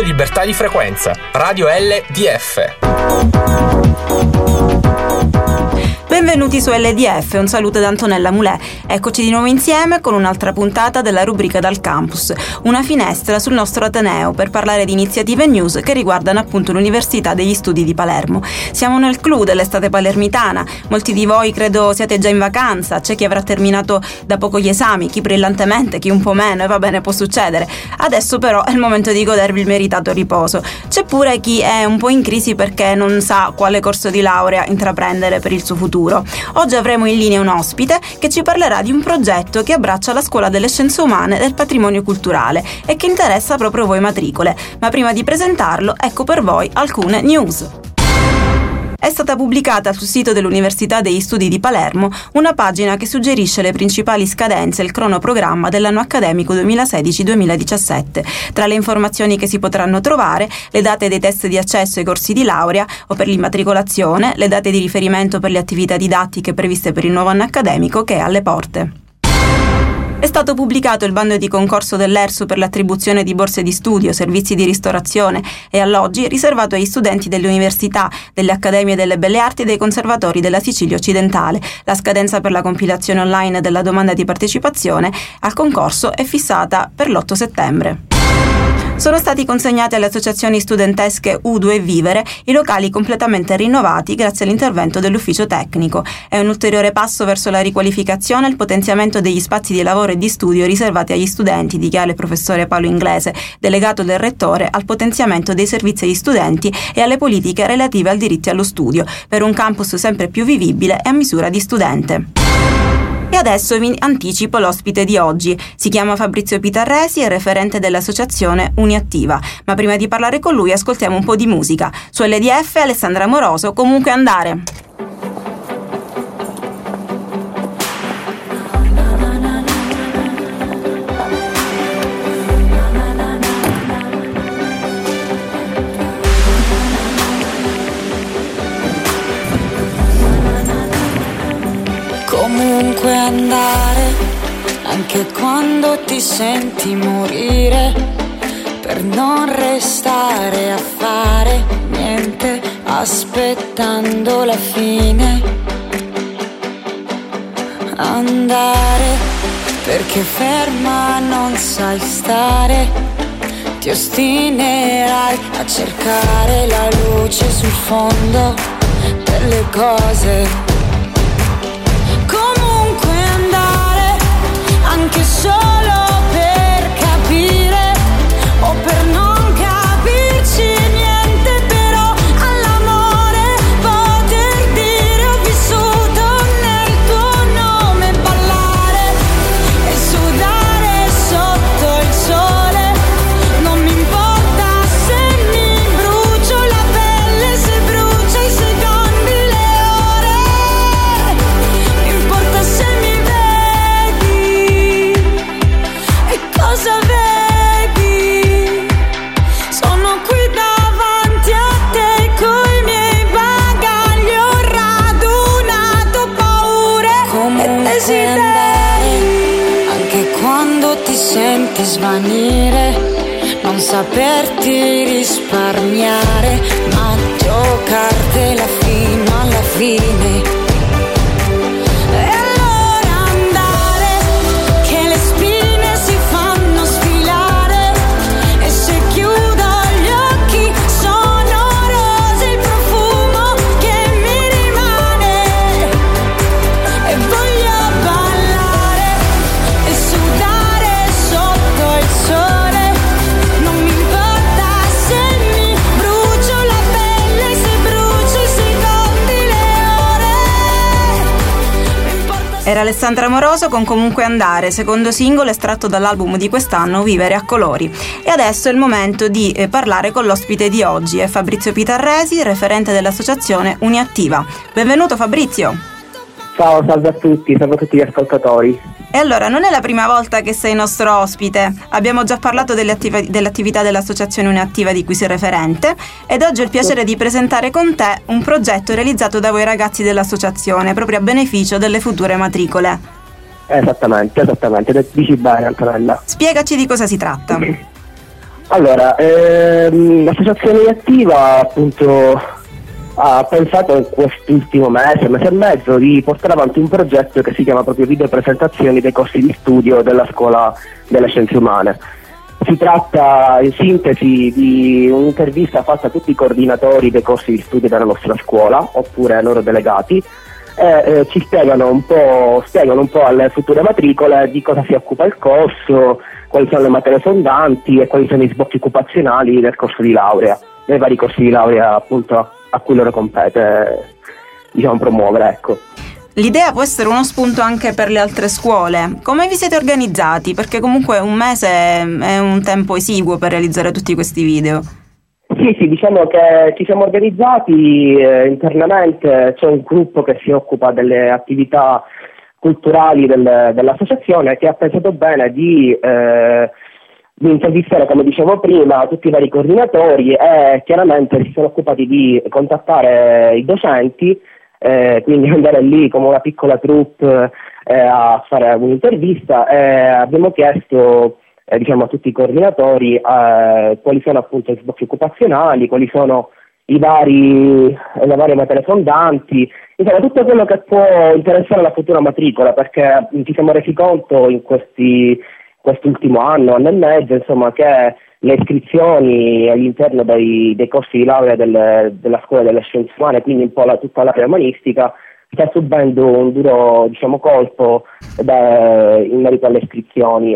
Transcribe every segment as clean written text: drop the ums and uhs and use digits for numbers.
Radio Libertà di Frequenza, Radio LDF. Benvenuti su LDF, un saluto da Antonella Mulè. Eccoci di nuovo insieme con un'altra puntata della rubrica Dal Campus, una finestra sul nostro Ateneo per parlare di iniziative e news che riguardano appunto l'Università degli Studi di Palermo. Siamo nel clou dell'estate palermitana, molti di voi credo siate già in vacanza, c'è chi avrà terminato da poco gli esami, chi brillantemente, chi un po' meno, e va bene, può succedere. Adesso però è il momento di godervi il meritato riposo. C'è pure chi è un po' in crisi perché non sa quale corso di laurea intraprendere per il suo futuro. Oggi avremo in linea un ospite che ci parlerà di un progetto che abbraccia la Scuola delle Scienze Umane del Patrimonio Culturale e che interessa proprio voi matricole. Ma prima di presentarlo, ecco per voi alcune news. È stata pubblicata sul sito dell'Università degli Studi di Palermo una pagina che suggerisce le principali scadenze e il cronoprogramma dell'anno accademico 2016-2017. Tra le informazioni che si potranno trovare, le date dei test di accesso ai corsi di laurea o per l'immatricolazione, le date di riferimento per le attività didattiche previste per il nuovo anno accademico che è alle porte. È stato pubblicato il bando di concorso dell'ERSU per l'attribuzione di borse di studio, servizi di ristorazione e alloggi riservato agli studenti delle università, delle accademie delle belle arti e dei conservatori della Sicilia occidentale. La scadenza per la compilazione online della domanda di partecipazione al concorso è fissata per l'8 settembre. Sono stati consegnati alle associazioni studentesche U2 e Vivere i locali completamente rinnovati grazie all'intervento dell'ufficio tecnico. È un ulteriore passo verso la riqualificazione e il potenziamento degli spazi di lavoro e di studio riservati agli studenti, dichiara il professore Paolo Inglese, delegato del Rettore al potenziamento dei servizi agli studenti e alle politiche relative al diritto allo studio, per un campus sempre più vivibile e a misura di studente. E adesso vi anticipo l'ospite di oggi. Si chiama Fabrizio Pitarresi, è referente dell'associazione Uniattiva. Ma prima di parlare con lui ascoltiamo un po' di musica. Su LDF Alessandra Moroso, Comunque Andare. Comunque andare, anche quando ti senti morire, per non restare a fare niente, aspettando la fine. Andare, perché ferma non sai stare, ti ostinerai a cercare la luce sul fondo delle cose. Anche solo per capire o per non capirci niente, però all'amore poter dire ho vissuto nel tuo nome, ballare e sudare sotto il sole, non mi importa se mi brucio la pelle, se brucia i secondi, le ore, mi importa se mi cosa vedi? Sono qui davanti a te coi miei bagagli, ho radunato paure e desideri. Anche quando ti senti svanire, non saperti risparmiare, ma giocartela fino alla fine. Era Alessandra Moroso con Comunque Andare, secondo singolo estratto dall'album di quest'anno Vivere a colori. E adesso è il momento di parlare con l'ospite di oggi, è Fabrizio Pitarresi, referente dell'associazione Uniattiva. Benvenuto Fabrizio. Ciao, salve a tutti, salve a tutti gli ascoltatori. E allora, non è la prima volta che sei nostro ospite, abbiamo già parlato dell'attività dell'associazione Uniattiva di cui sei referente ed oggi ho il piacere di presentare con te un progetto realizzato da voi ragazzi dell'associazione proprio a beneficio delle future matricole. Esattamente, dici bene Antonella. Spiegaci di cosa si tratta. Allora, l'associazione attiva appunto ha pensato in quest'ultimo mese e mezzo di portare avanti un progetto che si chiama proprio Video Presentazioni dei corsi di studio della Scuola delle Scienze Umane. Si tratta in sintesi di un'intervista fatta a tutti i coordinatori dei corsi di studio della nostra scuola, oppure ai loro delegati, e ci spiegano un po' alle future matricole di cosa si occupa il corso, quali sono le materie fondanti e quali sono i sbocchi occupazionali del corso di laurea, dei vari corsi di laurea appunto a cui loro compete, diciamo, promuovere, ecco. L'idea può essere uno spunto anche per le altre scuole. Come vi siete organizzati? Perché comunque un mese è un tempo esiguo per realizzare tutti questi video. Sì, diciamo che ci siamo organizzati internamente, c'è un gruppo che si occupa delle attività culturali dell'associazione che ha pensato bene di intervistare, come dicevo prima, tutti i vari coordinatori e chiaramente si sono occupati di contattare i docenti, quindi andare lì come una piccola troupe a fare un'intervista e abbiamo chiesto diciamo a tutti i coordinatori quali sono appunto i sbocchi occupazionali, quali sono le varie materie fondanti, insomma tutto quello che può interessare la futura matricola, perché ci siamo resi conto in quest'ultimo anno e mezzo, insomma, che le iscrizioni all'interno dei corsi di laurea della Scuola delle Scienze Umane, quindi un po' tutta l'area umanistica, sta subendo un duro, diciamo, colpo in merito alle iscrizioni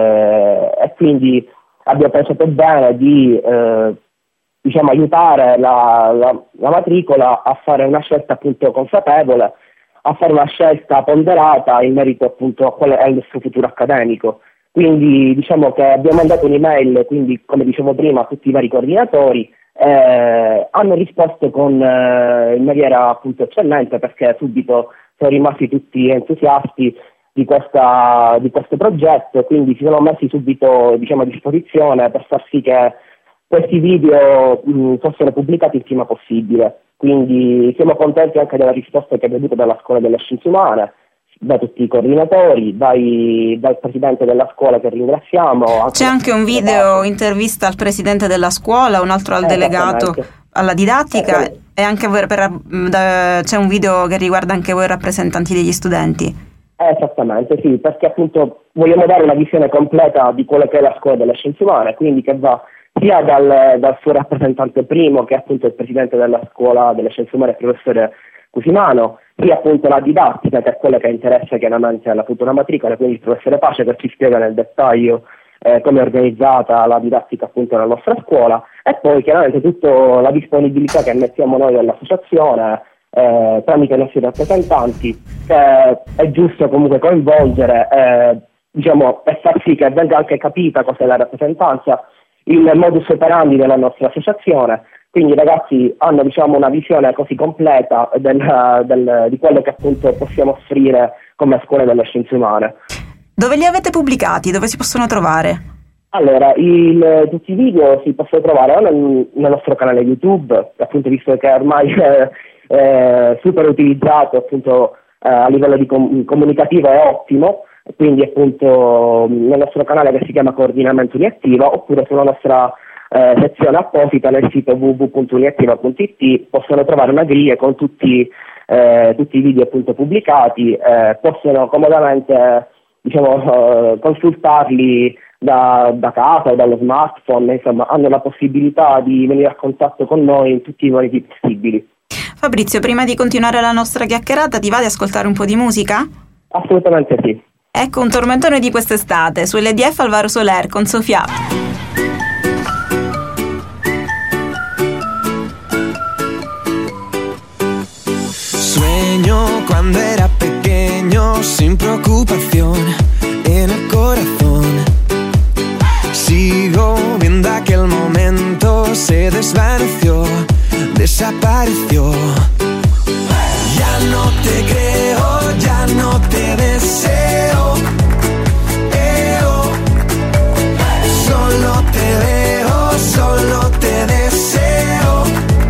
e quindi abbiamo pensato bene di diciamo aiutare la matricola a fare una scelta appunto consapevole, a fare una scelta ponderata in merito appunto a qual è il suo futuro accademico. Quindi diciamo che abbiamo mandato un'email, quindi come dicevo prima, a tutti i vari coordinatori, hanno risposto in maniera appunto eccellente, perché subito sono rimasti tutti entusiasti di questo progetto, quindi si sono messi subito, diciamo, a disposizione per far sì che questi video fossero pubblicati il prima possibile. Quindi siamo contenti anche della risposta che abbiamo avuto dalla Scuola delle Scienze Umane, da tutti i coordinatori, dal presidente della scuola che ringraziamo. C'è anche un video intervista al presidente della scuola, un altro al delegato alla didattica e anche c'è un video che riguarda anche voi rappresentanti degli studenti. Esattamente, sì, perché appunto vogliamo dare una visione completa di quello che è la Scuola delle Scienze Umane, quindi che va sia dal suo rappresentante primo, che è appunto il presidente della Scuola delle Scienze Umane, il professore Cusimano, sia appunto la didattica, che è quella che interessa chiaramente alla futura matricola, quindi il professore Pace, che ci spiega nel dettaglio come è organizzata la didattica appunto nella nostra scuola, e poi chiaramente tutta la disponibilità che mettiamo noi dell'associazione tramite i nostri rappresentanti, che è giusto comunque coinvolgere diciamo, e far sì che venga anche capita cos'è la rappresentanza, il modus operandi della nostra associazione. Quindi i ragazzi hanno, diciamo, una visione così completa di quello che appunto possiamo offrire come Scuola delle Scienze Umane. Dove li avete pubblicati? Dove si possono trovare? Allora, tutti i video si possono trovare nel nostro canale YouTube, appunto, visto che ormai è super utilizzato, appunto a livello di comunicativo è ottimo, quindi appunto nel nostro canale che si chiama Coordinamento Uniattiva, oppure sulla nostra sezione apposita nel sito www.uniattiva.it possono trovare una griglia con tutti i video appunto pubblicati, possono comodamente, diciamo, consultarli da casa o dallo smartphone, insomma hanno la possibilità di venire a contatto con noi in tutti i modi possibili. Fabrizio, prima di continuare la nostra chiacchierata, ti va di ascoltare un po' di musica? Assolutamente sì. Ecco un tormentone di quest'estate su LDF Alvaro Soler con Sofia. Sueño cuando era pequeño sin preocupación en el corazón. Sigo viendo aquel momento, se desvaneció, desapareció. Ya no te creo, ya no te deseo. Solo te veo, solo te deseo.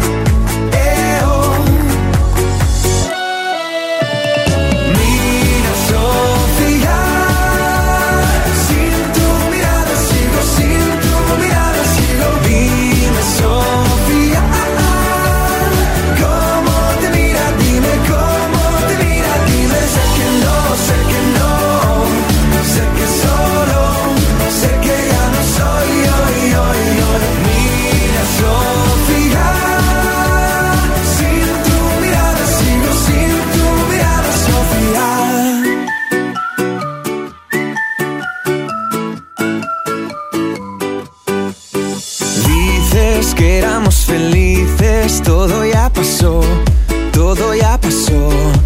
Mira, Sofía, sin tu mirada sigo, sin tu mirada sigo. preocupes, todo ya pasó, todo ya pasó.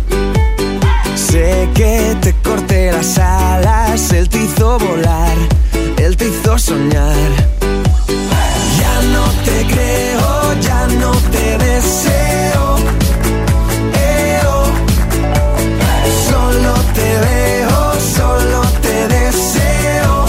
Sé que te corté las alas, él te hizo volar, él te hizo soñar. Ya no te creo, ya no te deseo. Solo te veo, solo te deseo.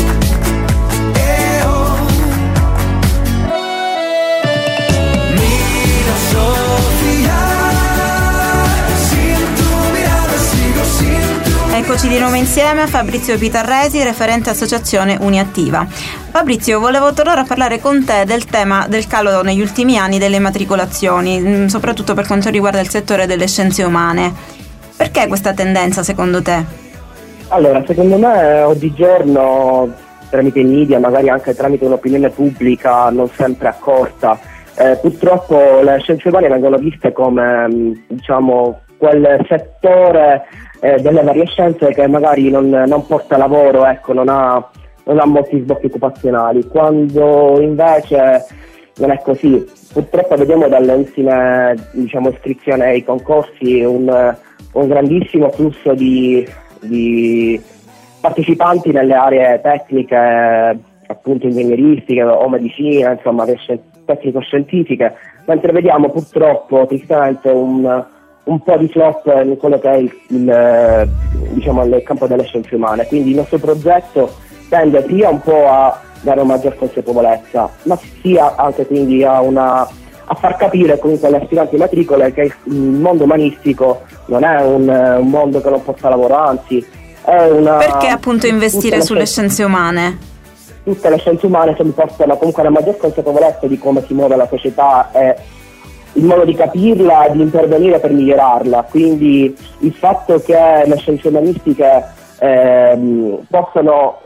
Mira, Sofía, sin tu mirada sigo sin tu. Eccoci di nuovo insieme, Fabrizio Pitarresi, referente associazione Uniattiva. Fabrizio, volevo tornare a parlare con te del tema del calo negli ultimi anni delle immatricolazioni, soprattutto per quanto riguarda il settore delle scienze umane. Perché questa tendenza secondo te? Allora, secondo me oggigiorno tramite i media, magari anche tramite un'opinione pubblica non sempre accorta, purtroppo le scienze umane vengono viste come diciamo quel settore delle varie scienze che magari non porta lavoro, ecco, non ha molti sbocchi occupazionali, quando invece non è così. Purtroppo vediamo dalle ultime iscrizioni ai concorsi un grandissimo flusso di partecipanti nelle aree tecniche, appunto ingegneristiche o medicina, insomma tecnico-scientifiche, mentre vediamo purtroppo tristemente un po' di flop in quello che è il campo delle scienze umane. Quindi il nostro progetto tende sia un po' a dare una maggior consapevolezza, ma sia anche quindi a far capire comunque agli aspiranti matricole che il mondo umanistico non è un mondo che non porta lavoro, anzi è una... Perché appunto investire sulle scienze umane? Tutte le scienze umane mi portano comunque alla maggior consapevolezza di come si muove la società e il modo di capirla e di intervenire per migliorarla. Quindi il fatto che le scienze umanistiche possono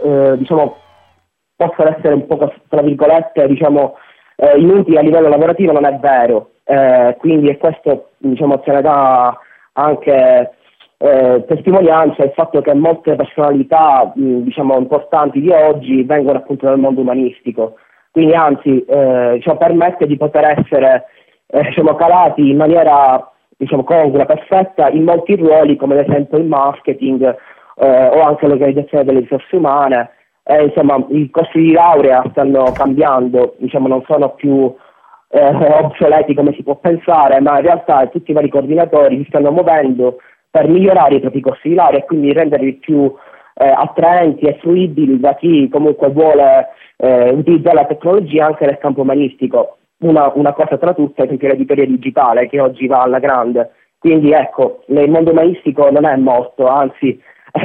essere un po', tra virgolette, inutili a livello lavorativo non è vero, quindi è questo se ne dà anche testimonianza il fatto che molte personalità importanti di oggi vengono appunto dal mondo umanistico, quindi anzi permette di poter essere calati in maniera congrua, perfetta in molti ruoli, come ad esempio il marketing o anche l'organizzazione delle risorse umane. Insomma, i corsi di laurea stanno cambiando, non sono più obsoleti come si può pensare, ma in realtà tutti i vari coordinatori si stanno muovendo per migliorare i propri corsi di laurea e quindi renderli più attraenti e fruibili da chi comunque vuole utilizzare la tecnologia anche nel campo umanistico. Una cosa tra tutte è l'editoria digitale che oggi va alla grande, quindi ecco, il mondo umanistico non è morto, anzi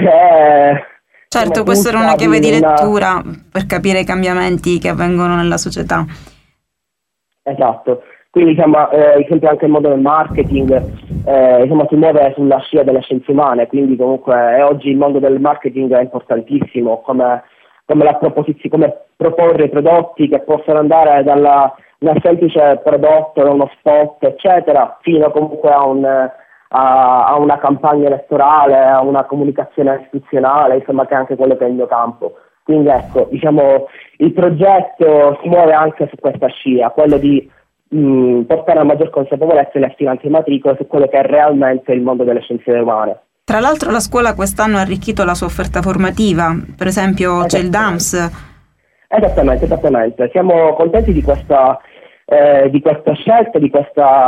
certo, può essere una chiave di lettura per capire i cambiamenti che avvengono nella società. Esatto, quindi esempio anche il mondo del marketing si muove sulla scia delle scienze umane, quindi comunque oggi il mondo del marketing è importantissimo, come proporre prodotti che possono andare dal semplice prodotto, da uno spot eccetera, fino comunque a una campagna elettorale, a una comunicazione istituzionale, che è anche quello che è il mio campo. Quindi ecco, il progetto si muove anche su questa scia, quello di portare a maggior consapevolezza gli aspiranti in matricola su quello che è realmente il mondo delle scienze umane. Tra l'altro la scuola quest'anno ha arricchito la sua offerta formativa, per esempio c'è il DAMS. Esattamente. Siamo contenti di questa scelta, di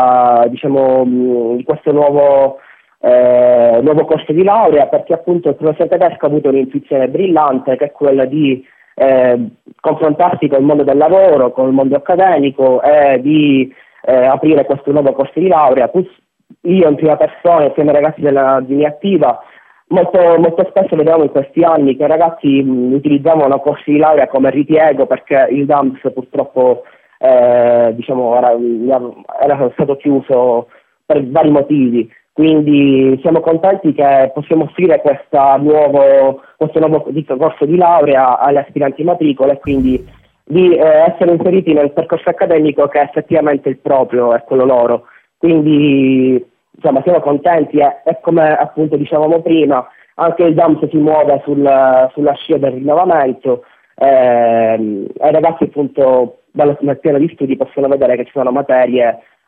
questo nuovo corso di laurea, perché appunto il professor Tedesco ha avuto un'intuizione brillante, che è quella di confrontarsi con il mondo del lavoro, con il mondo accademico e di aprire questo nuovo corso di laurea. Io in prima persona, insieme ai ragazzi della Uniattiva, molto spesso vediamo in questi anni che i ragazzi utilizzavano corsi di laurea come ripiego, perché il DAMS purtroppo era stato chiuso per vari motivi. Quindi siamo contenti che possiamo offrire questo nuovo corso di laurea agli aspiranti in matricola e quindi di essere inseriti nel percorso accademico che è effettivamente il proprio, è quello loro. Quindi siamo contenti e come appunto dicevamo prima, anche il DAMS si muove sulla scia del rinnovamento e i ragazzi appunto nel piano di studi possono vedere che ci sono materie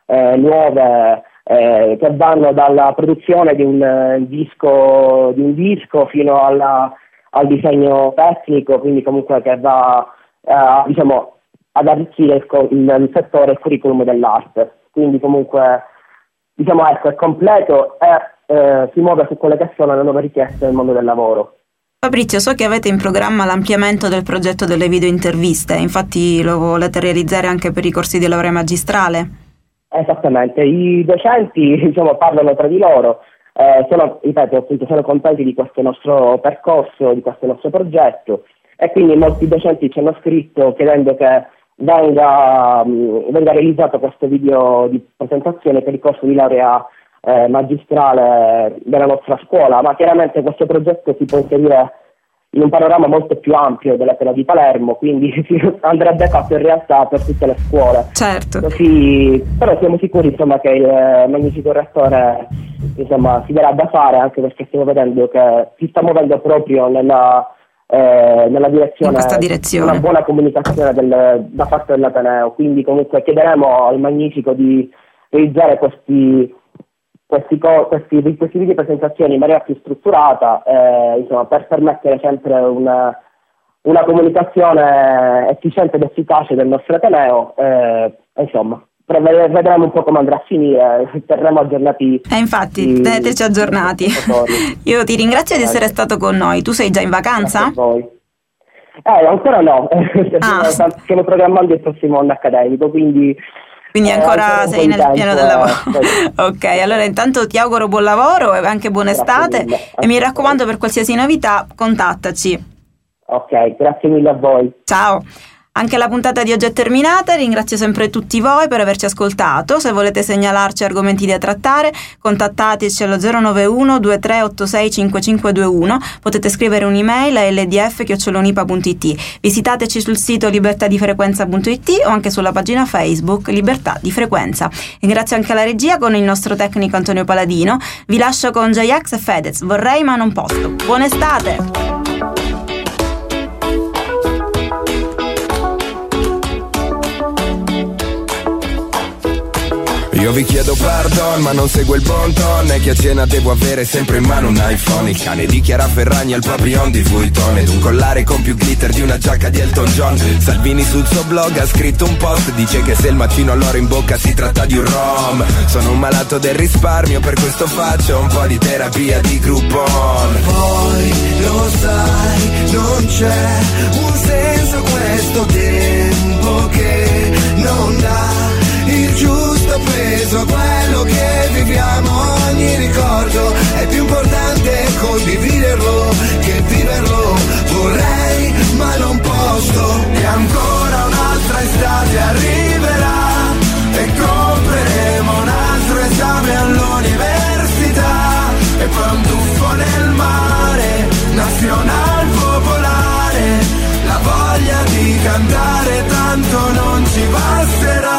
nuove che vanno dalla produzione di un disco fino al disegno tecnico, quindi comunque che va diciamo ad arricchire il settore, il curriculum dell'arte. Quindi comunque diciamo ecco, è completo e si muove su quelle che sono le nuove richieste del mondo del lavoro. Fabrizio, so che avete in programma l'ampliamento del progetto delle video interviste, infatti lo volete realizzare anche per i corsi di laurea magistrale? Esattamente, i docenti diciamo parlano tra di loro, sono contenti di questo nostro percorso, di questo nostro progetto, e quindi molti docenti ci hanno scritto chiedendo che venga realizzato questo video di presentazione per il corso di laurea magistrale della nostra scuola, ma chiaramente questo progetto si può inserire in un panorama molto più ampio della Tela di Palermo, quindi andrebbe fatto in realtà per tutte le scuole. Certo. Così, però siamo sicuri insomma che il magnifico rettore insomma si darà da fare, anche perché stiamo vedendo che si sta muovendo proprio nella direzione, in questa direzione, una buona comunicazione da parte dell'Ateneo. Quindi comunque chiederemo al Magnifico di realizzare questi video presentazioni in maniera più strutturata, insomma, per permettere sempre una comunicazione efficiente ed efficace del nostro Ateneo, insomma. Vedremo un po' come andrà a finire, terremo aggiornati. Infatti, teneteci aggiornati. Io ti ringrazio di essere stato con noi. Tu sei già in vacanza? Ancora no. Stiamo programmando il prossimo anno accademico, quindi ancora sei nel pieno del lavoro. Ok, allora intanto ti auguro buon lavoro e anche buona estate, e mi raccomando, per qualsiasi novità contattaci. Ok, grazie mille a voi. Ciao. Anche la puntata di oggi è terminata, ringrazio sempre tutti voi per averci ascoltato. Se volete segnalarci argomenti da trattare, contattateci allo 091 2386 5521, potete scrivere un'email a ldf@unipa.it, visitateci sul sito libertadifrequenza.it o anche sulla pagina Facebook Libertà di Frequenza. Ringrazio anche la regia con il nostro tecnico Antonio Paladino. Vi lascio con J-Ax e Fedez, Vorrei ma non posso. Buona estate! Io vi chiedo pardon, ma non seguo il bon ton. E che a cena devo avere sempre in mano un iPhone. Il cane di Chiara Ferragni al papillon di Vuitton, ed un collare con più glitter di una giacca di Elton John. Salvini sul suo blog ha scritto un post, dice che se il mattino all'oro in bocca si tratta di un rom. Sono un malato del risparmio, per questo faccio un po' di terapia di Groupon. Poi lo sai, non c'è un senso questo tempo che non dà il giusto peso a quello che viviamo. Ogni ricordo è più importante condividerlo che viverlo. Vorrei ma non posso, e ancora un'altra estate arriverà e compreremo un altro esame all'università, e poi un tuffo nel mare, nazional popolare, la voglia di cantare tanto non ci basterà.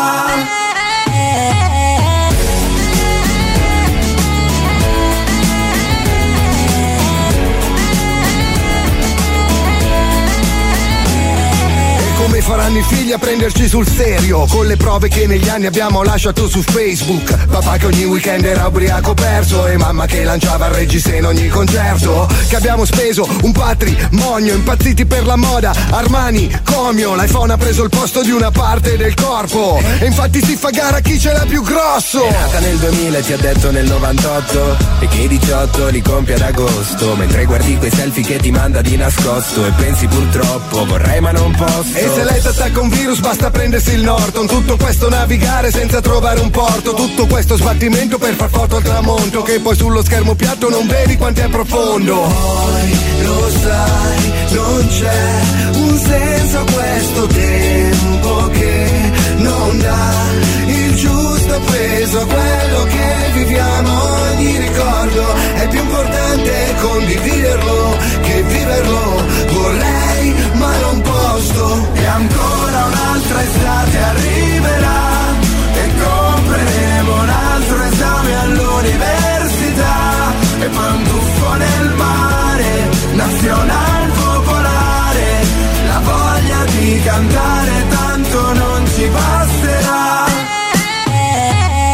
Come faranno i figli a prenderci sul serio, con le prove che negli anni abbiamo lasciato su Facebook. Papà che ogni weekend era ubriaco perso, e mamma che lanciava il reggiseno in ogni concerto. Che abbiamo speso un patrimonio, impazziti per la moda, Armani, Comio. L'iPhone ha preso il posto di una parte del corpo, e infatti si fa gara chi ce l'ha più grosso. È nata nel 2000 e ti ha detto nel 98, e che i 18 li compie ad agosto, mentre guardi quei selfie che ti manda di nascosto, e pensi purtroppo vorrei ma non posso. E se lei t'attacca un virus basta prendersi il Norton. Tutto questo navigare senza trovare un porto, tutto questo sbattimento per far foto al tramonto, che poi sullo schermo piatto non vedi quanto è profondo. Poi lo sai, non c'è un senso a questo tempo che non dà il giusto peso a quello che viviamo. Ogni ricordo è più importante condividerlo che viverlo. Vorrei ma non posso, e ancora un'altra estate arriverà e compreremo un altro esame all'università, e poi un tuffo nel mare, nazional popolare, la voglia di cantare tanto non ci basterà.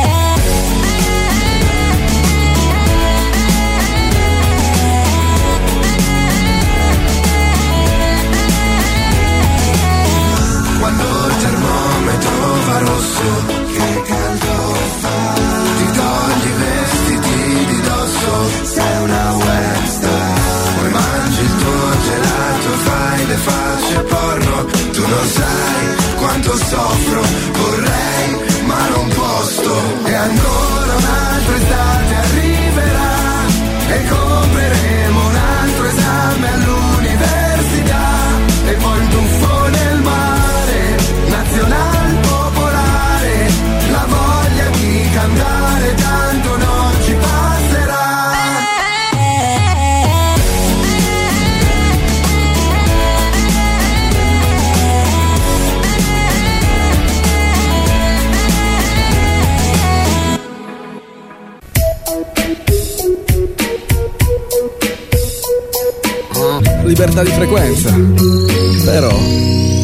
Libertà di frequenza, però